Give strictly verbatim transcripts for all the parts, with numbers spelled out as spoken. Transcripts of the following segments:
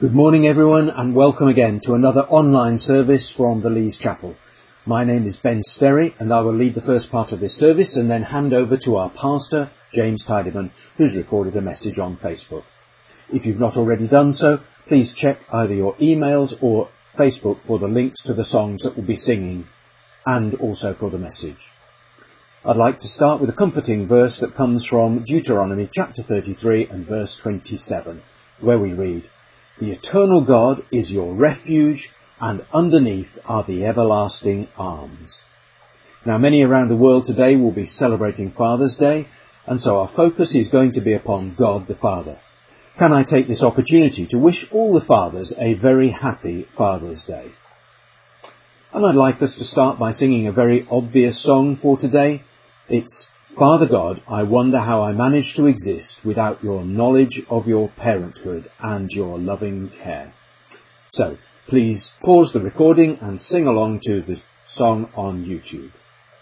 Good morning everyone, and welcome again to another online service from the Lees Chapel. My name is Ben Sterry and I will lead the first part of this service and then hand over to our pastor, James Tidyman, who's recorded a message on Facebook. If you've not already done so, please check either your emails or Facebook for the links to the songs that we'll be singing and also for the message. I'd like to start with a comforting verse that comes from Deuteronomy chapter thirty-three and verse twenty-seven, where we read, "The eternal God is your refuge, and underneath are the everlasting arms." Now, many around the world today will be celebrating Father's Day, and so our focus is going to be upon God the Father. Can I take this opportunity to wish all the fathers a very happy Father's Day? And I'd like us to start by singing a very obvious song for today. It's "Father God, I wonder how I manage to exist without your knowledge of your parenthood and your loving care." So, please pause the recording and sing along to the song on YouTube.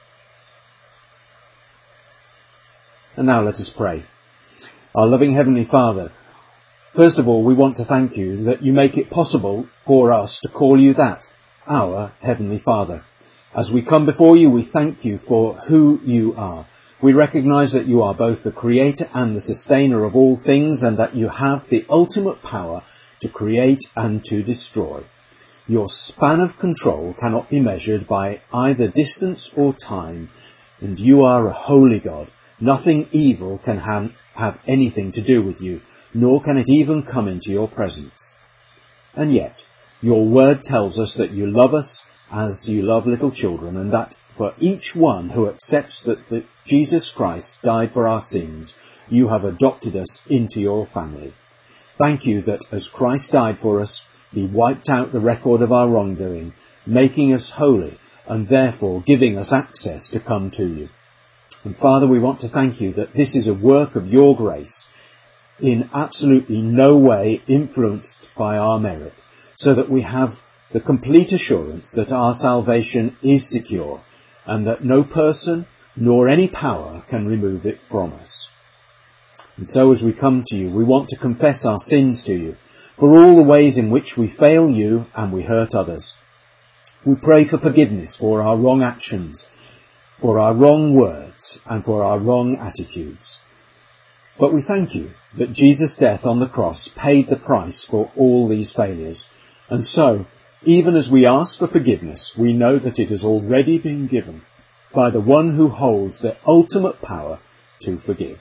And now let us pray. Our loving Heavenly Father, first of all, we want to thank you that you make it possible for us to call you that, our Heavenly Father. As we come before you, we thank you for who you are. We recognise that you are both the creator and the sustainer of all things, and that you have the ultimate power to create and to destroy. Your span of control cannot be measured by either distance or time, and you are a holy God. Nothing evil can ha- have anything to do with you, nor can it even come into your presence. And yet, your word tells us that you love us as you love little children, and that for each one who accepts that, that Jesus Christ died for our sins, you have adopted us into your family. Thank you that as Christ died for us, he wiped out the record of our wrongdoing, making us holy and therefore giving us access to come to you. And Father, we want to thank you that this is a work of your grace, in absolutely no way influenced by our merit, so that we have the complete assurance that our salvation is secure, and that no person nor any power can remove it from us. And so as we come to you, we want to confess our sins to you, for all the ways in which we fail you and we hurt others. We pray for forgiveness for our wrong actions, for our wrong words, and for our wrong attitudes. But we thank you that Jesus' death on the cross paid the price for all these failures. And so, even as we ask for forgiveness, we know that it has already been given by the one who holds the ultimate power to forgive.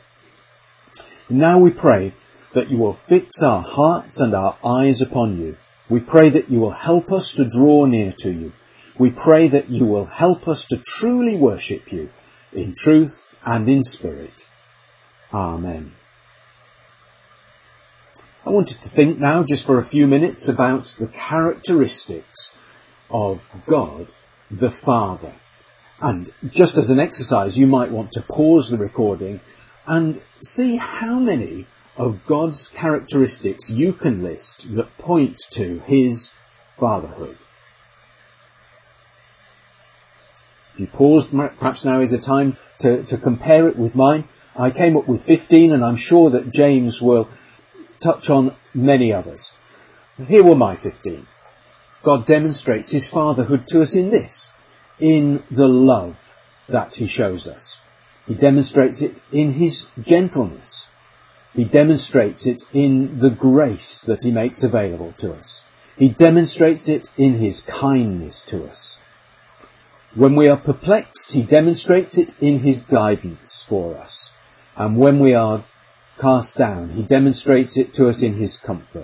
Now we pray that you will fix our hearts and our eyes upon you. We pray that you will help us to draw near to you. We pray that you will help us to truly worship you in truth and in spirit. Amen. I wanted to think now just for a few minutes about the characteristics of God the Father. And just as an exercise, you might want to pause the recording and see how many of God's characteristics you can list that point to his fatherhood. If you paused, perhaps now is a time to, to compare it with mine. I came up with fifteen, and I'm sure that James will touch on many others. Here were my fifteen. God demonstrates his fatherhood to us in this, in the love that he shows us. He demonstrates it in his gentleness. He demonstrates it in the grace that he makes available to us. He demonstrates it in his kindness to us. When we are perplexed, he demonstrates it in his guidance for us. And when we are cast down, he demonstrates it to us in his comfort.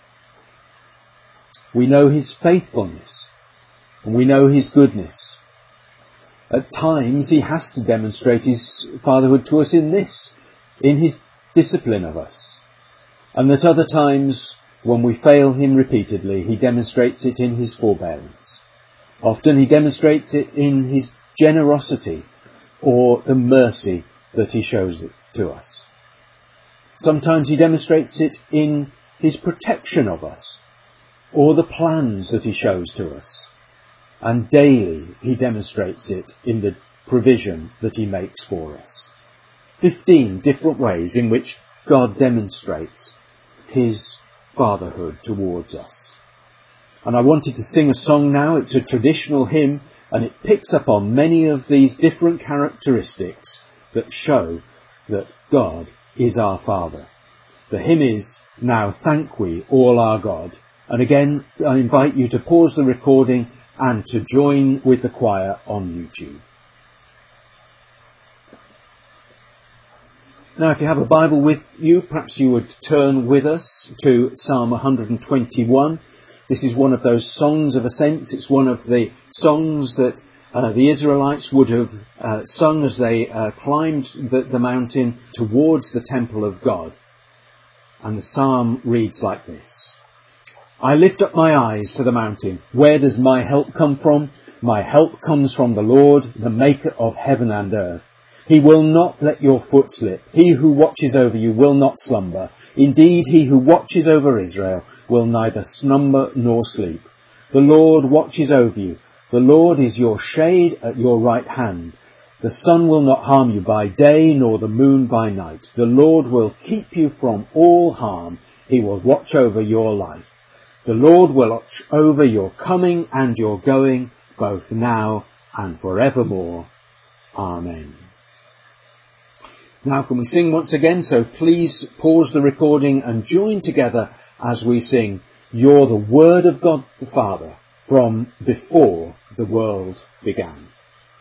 We know his faithfulness, and we know his goodness. At times he has to demonstrate his fatherhood to us in this, in his discipline of us. And at other times, when we fail him repeatedly, he demonstrates it in his forbearance. Often he demonstrates it in his generosity or the mercy that he shows it to us. Sometimes he demonstrates it in his protection of us, or the plans that he shows to us. And daily he demonstrates it in the provision that he makes for us. Fifteen different ways in which God demonstrates his fatherhood towards us. And I wanted to sing a song now. It's a traditional hymn, and it picks up on many of these different characteristics that show that God is our Father. The hymn is "Now Thank We All Our God." And again, I invite you to pause the recording and to join with the choir on YouTube. Now, if you have a Bible with you, perhaps you would turn with us to Psalm one hundred twenty-one. This is one of those songs of ascents. It's one of the songs that uh, the Israelites would have uh, sung as they uh, climbed the, the mountain towards the temple of God. And the psalm reads like this: I lift up my eyes to the mountain. Where does my help come from? My help comes from the Lord, the maker of heaven and earth. He will not let your foot slip. He who watches over you will not slumber. Indeed, he who watches over Israel will neither slumber nor sleep. The Lord watches over you. The Lord is your shade at your right hand. The sun will not harm you by day, nor the moon by night. The Lord will keep you from all harm. He will watch over your life. The Lord will watch over your coming and your going, both now and forevermore. Amen. Now can we sing once again? So please pause the recording and join together as we sing "You're the Word of God the Father from before the world began."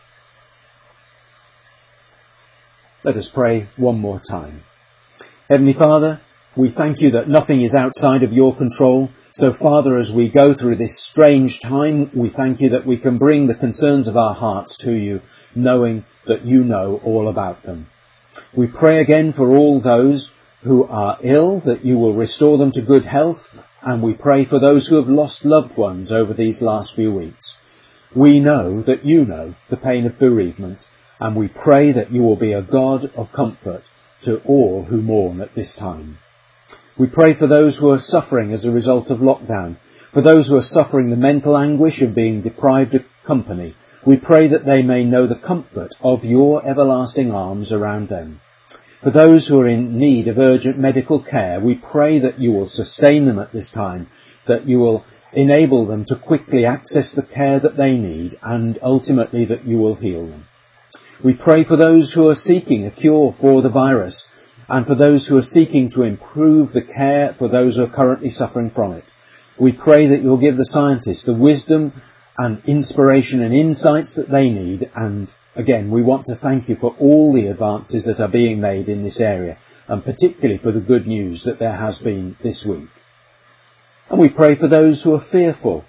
Let us pray one more time. Heavenly Father, we thank you that nothing is outside of your control. So Father, as we go through this strange time, we thank you that we can bring the concerns of our hearts to you, knowing that you know all about them. We pray again for all those who are ill, that you will restore them to good health, and we pray for those who have lost loved ones over these last few weeks. We know that you know the pain of bereavement, and we pray that you will be a God of comfort to all who mourn at this time. We pray for those who are suffering as a result of lockdown, for those who are suffering the mental anguish of being deprived of company. We pray that they may know the comfort of your everlasting arms around them. For those who are in need of urgent medical care, we pray that you will sustain them at this time, that you will enable them to quickly access the care that they need, and ultimately that you will heal them. We pray for those who are seeking a cure for the virus, and for those who are seeking to improve the care for those who are currently suffering from it. We pray that you'll give the scientists the wisdom and inspiration and insights that they need. And again, we want to thank you for all the advances that are being made in this area, and particularly for the good news that there has been this week. And we pray for those who are fearful.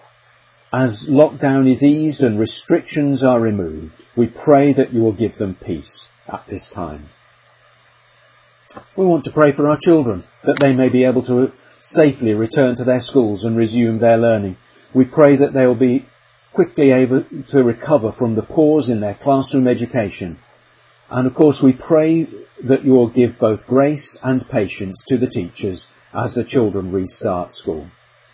As lockdown is eased and restrictions are removed, we pray that you will give them peace at this time. We want to pray for our children, that they may be able to safely return to their schools and resume their learning. We pray that they will be quickly able to recover from the pause in their classroom education. And of course we pray that you will give both grace and patience to the teachers as the children restart school.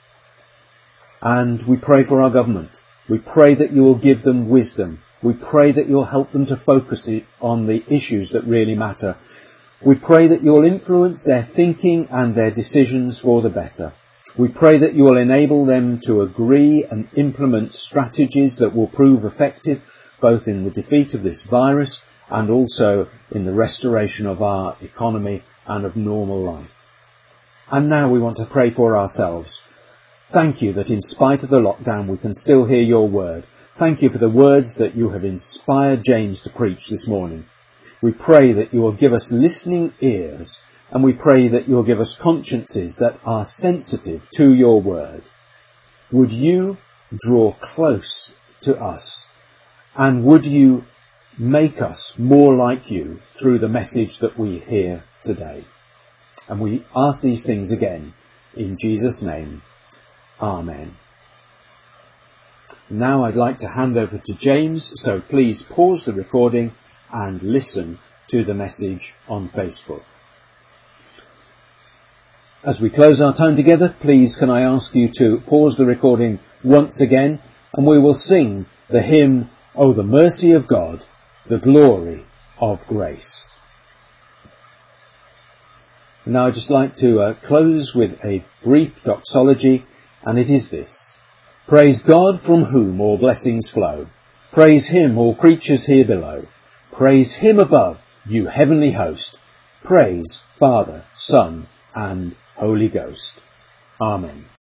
And we pray for our government. We pray that you will give them wisdom. We pray that you'll help them to focus on the issues that really matter. We pray that you'll influence their thinking and their decisions for the better. We pray that you will enable them to agree and implement strategies that will prove effective both in the defeat of this virus and also in the restoration of our economy and of normal life. And now we want to pray for ourselves. Thank you that in spite of the lockdown we can still hear your word. Thank you for the words that you have inspired James to preach this morning. We pray that you will give us listening ears, and we pray that you will give us consciences that are sensitive to your word. Would you draw close to us, and would you make us more like you through the message that we hear today? And we ask these things again in Jesus' name. Amen. Now I'd like to hand over to James, so please pause the recording and listen to the message on Facebook. As we close our time together, please can I ask you to pause the recording once again, and we will sing the hymn, "Oh, the mercy of God, the glory of grace." Now I'd just like to uh, close with a brief doxology, and it is this. Praise God from whom all blessings flow. Praise him, all creatures here below. Praise him above, you heavenly host. Praise Father, Son, and Holy Ghost. Amen.